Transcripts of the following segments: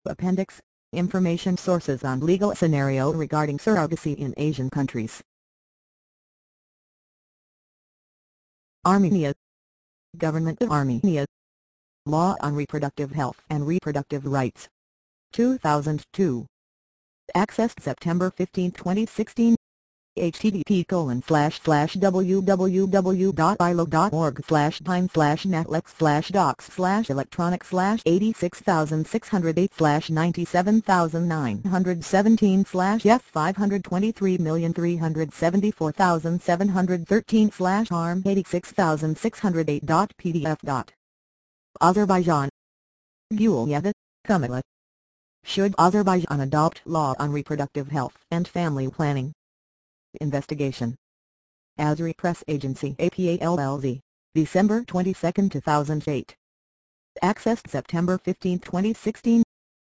Appendix: Information sources on legal scenario regarding surrogacy in Asian countries. Armenia. Government of Armenia. Law on Reproductive Health and Reproductive Rights. 2002. Accessed September 15, 2016. http://www.ilo.org/time/netflix/86,608/97608.pdf. Azerbaijan. Gulyeva, Kamila. Should Azerbaijan adopt law on reproductive health and family planning? Investigation. Azeri Press Agency APA LLC. December 22, 2008. Accessed September 15, 2016.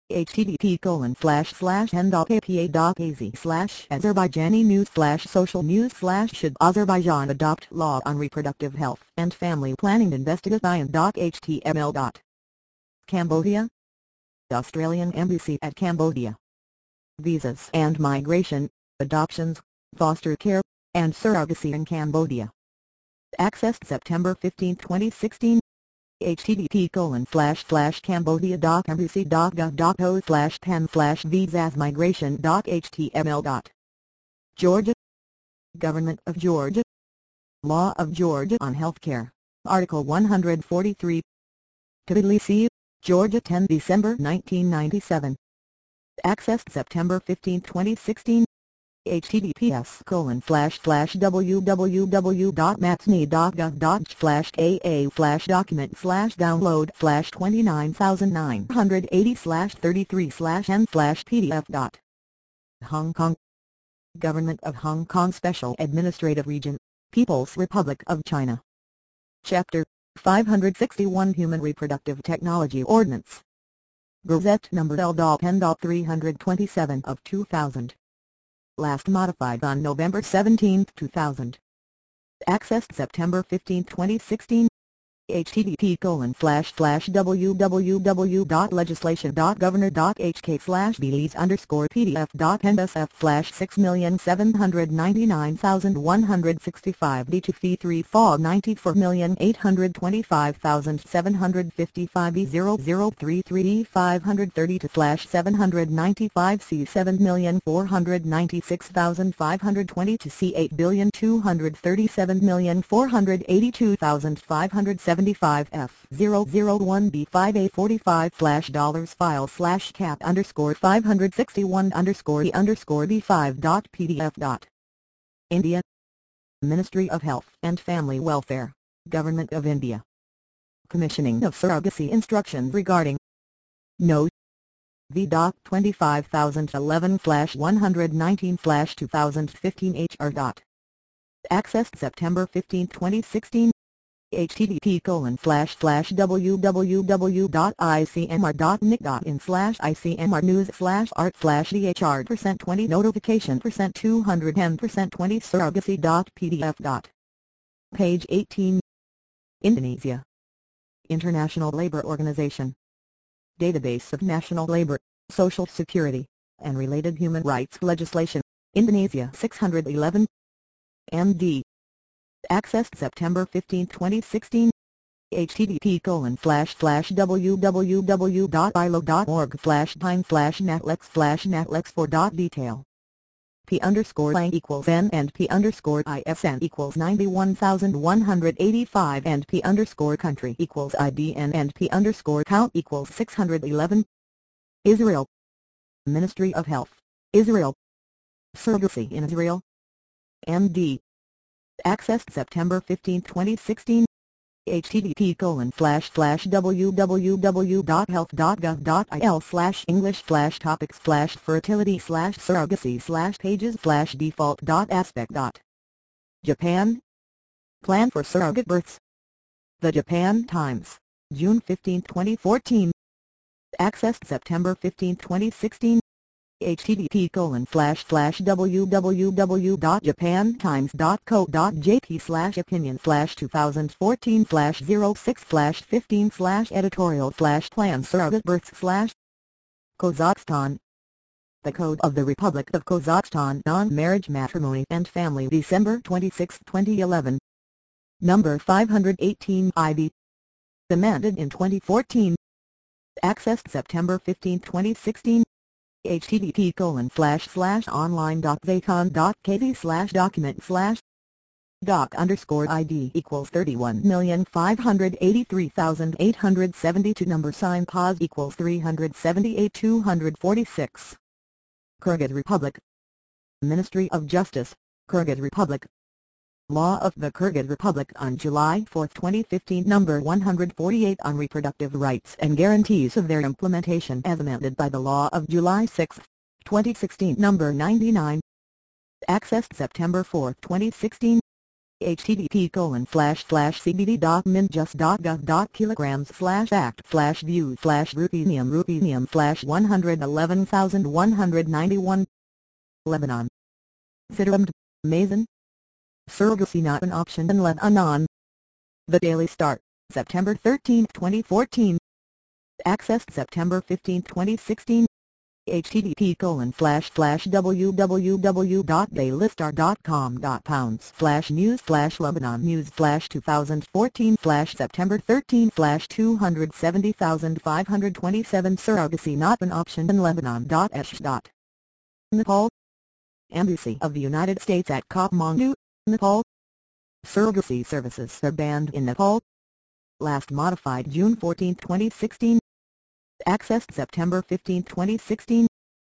http://n.apa.az/Azerbaijani news/social news/should Azerbaijan adopt law on reproductive health and family planning? Investigation.html. Cambodia. Australian Embassy at Cambodia. Visas and Migration, Adoptions, Foster Care, and Surrogacy in Cambodia. Accessed September 15, 2016. http://cambodia.embassy.gov.po/pen/visasmigration.html. Georgia. Government of Georgia. Law of Georgia on Healthcare, Article 143. Tbilisi, Georgia, 10 December 1997. Accessed September 15, 2016. https://www.matsni.gov.document/AA/document/29,980/33/n/pdf. Hong Kong. Government of Hong Kong Special Administrative Region, People's Republic of China. Chapter 561 Human Reproductive Technology Ordinance. Gazette number L.N.327 of 2000. Last modified on November 17, 2000. Accessed September 15, 2016. http://www.legislation.governor.hk/belize_pdf.nbsf/6,799,165 d2f3 fall 94,825,755 b0033 532/795 c7,496,520 to c8,237,482,575 f001b5a45 $561_e_b5.pdf. India. Ministry of Health and Family Welfare, Government of India. Commissioning of surrogacy instructions regarding No. V. 25011/119/2015 HR. Accessed September 15, 2016. http://www.icmr.nic.in/icmr-news/art/dhr%20 notification %210%20 surrogacy.pdf. Page 18. Indonesia. International Labour Organization. Database of National Labour, Social Security, and related human rights legislation, Indonesia 611. MD. Accessed September 15, 2016. http://www.ilo.org/time/netlex/netlex4.detail. P_lang = N and P_ISN = 91,185 and P_country = IBN and P_count = 611. Israel. Ministry of Health, Israel. Surrogacy in Israel. MD. Accessed September 15, 2016. http://www.health.gov.il/english/topics/fertility/surrogacy/pages/default.aspect. Japan. Plan for surrogate births. The Japan Times, June 15, 2014. Accessed September 15, 2016. http://www.japantimes.co.jp/opinion/2014/06/15/editorial/plan surrogate births/ Kazakhstan. The Code of the Republic of Kazakhstan on Marriage, Matrimony and Family, December 26, 2011. Number 518 IV. Amended in 2014. Accessed September 15, 2016. http://online.zacon.kz/document/ doc_ID equals 31,583,872. Number sign pause equals 378,246. Kyrgyz Republic. Ministry of Justice, Kyrgyz Republic. Law of the Kyrgyz Republic on July 4, 2015. Number 148 on reproductive rights and guarantees of their implementation as amended by the law of July 6, 2016. Number 99. Accessed September 4, 2016. http://cbd.min.just.gov.kg/act/view/ruthenium/111,191. Lebanon. Sidramed, Mason. Surrogacy not an option in Lebanon. The Daily Star, September 13, 2014. Accessed September 15, 2016. http://www.dailystar.com/news/Lebanon News/2014 September 13 270,527 Surrogacy not an option in Lebanon. Nepal. Embassy of the United States at Kathmandu, Nepal. Surrogacy services are banned in Nepal. Last modified June 14, 2016. Accessed September 15, 2016.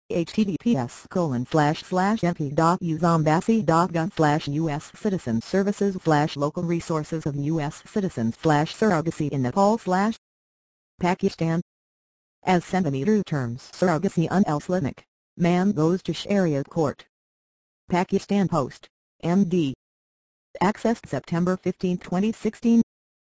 https://mp.usambassy.gov/US Citizen Services/Local Resources of US Citizens/Surrogacy in Nepal/ Pakistan. As centimeter terms surrogacy un-Islamic, man goes to Sharia court. Pakistan Post, MD. Accessed September 15, 2016.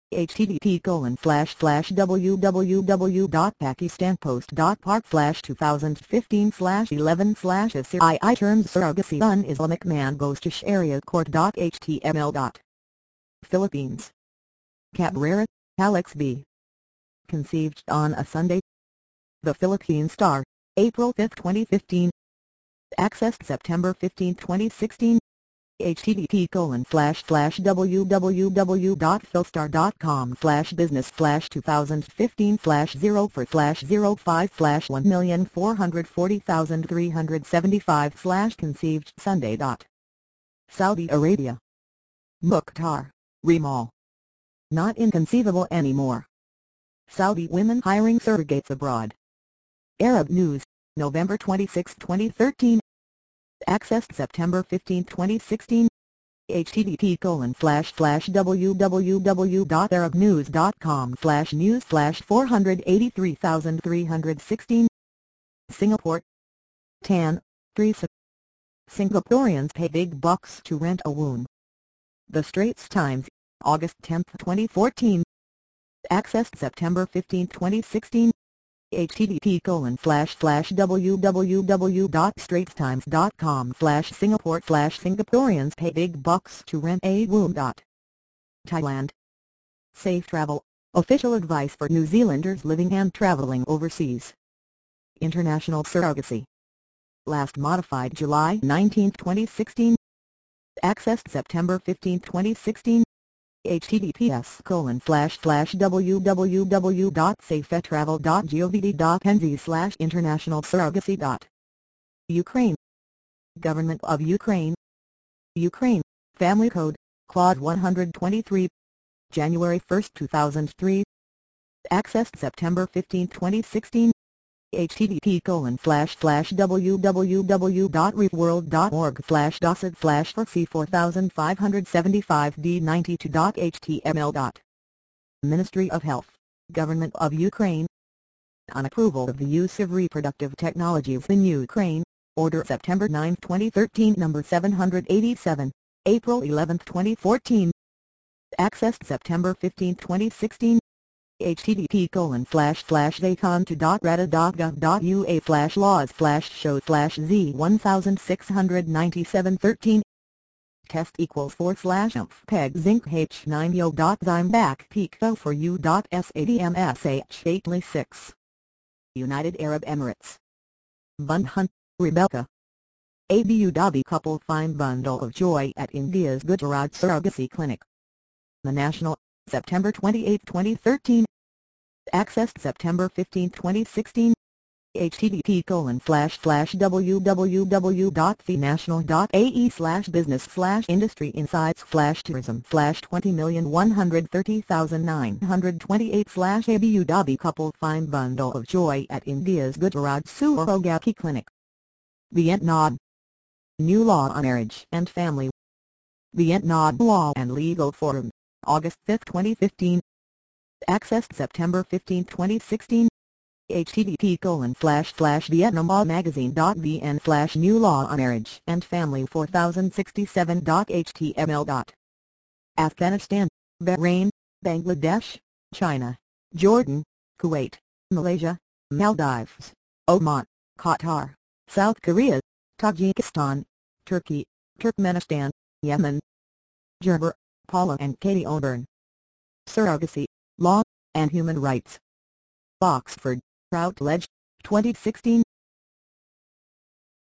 http://www.pakistanpost.park/2015/11/asir terms surrogacy un-Islamic man goes to Sharia court.html. Philippines. Cabrera, Alex B. Conceived on a Sunday. The Philippine Star, April 5, 2015. Accessed September 15, 2016. http://www.philstar.com/business/2015/0/4040375/conceived Sunday. Saudi Arabia. Mukhtar, Rimal. Not inconceivable anymore. Saudi women hiring surrogates abroad. Arab News, November 26, 2013. Accessed September 15, 2016. http://www.arabnews.com/news/483,316. Singapore. Tan, Teresa. Singaporeans pay big bucks to rent a womb. The Straits Times, August 10, 2014. Accessed September 15, 2016. http://www.straitstimes.com/Singapore/Singaporeans pay big bucks to rent a womb. Thailand. Safe travel, official advice for New Zealanders living and traveling overseas. International surrogacy. Last modified July 19, 2016. Accessed September 15, 2016. https://www.safetravel.gov.nz/international surrogacy. Ukraine. Government of Ukraine. Ukraine, Family Code, Clause 123. January 1, 2003. Accessed September 15, 2016. http://www.reefworld.org/docet/4C4575D92.html. Ministry of Health, Government of Ukraine. On approval of the use of reproductive technologies in Ukraine, Order September 9, 2013 Number 787, April 11, 2014. Accessed September 15, 2016. http://zacon.rada.gov.ua/laws/show/z169713. Test equals /peg zinc h9yo.zyme back peak for u.sadmsh 8 6. United Arab Emirates. Bandhan, Rebecca. Abu Dhabi couple find bundle of joy at India's Gujarat Surrogacy Clinic. The National, September 28, 2013. Accessed September 15, 2016. http://www.thenational.ae/business/industry-insights/20,130,928/ Abu Dhabi couple find bundle of joy at India's Gujarat Surrogacy Clinic. Vietnam. New law on marriage and family. Vietnam Law and Legal Forum, August 5, 2015. Accessed September 15, 2016. http://vietnammagazine.vn/new law on marriage and family 4067.html. Afghanistan, Bahrain, Bangladesh, China, Jordan, Kuwait, Malaysia, Maldives, Oman, Qatar, South Korea, Tajikistan, Turkey, Turkmenistan, Yemen. Gerber, Paula and Katie O'Byrne. Surrogacy, Law, and Human Rights. Oxford, Routledge, 2016.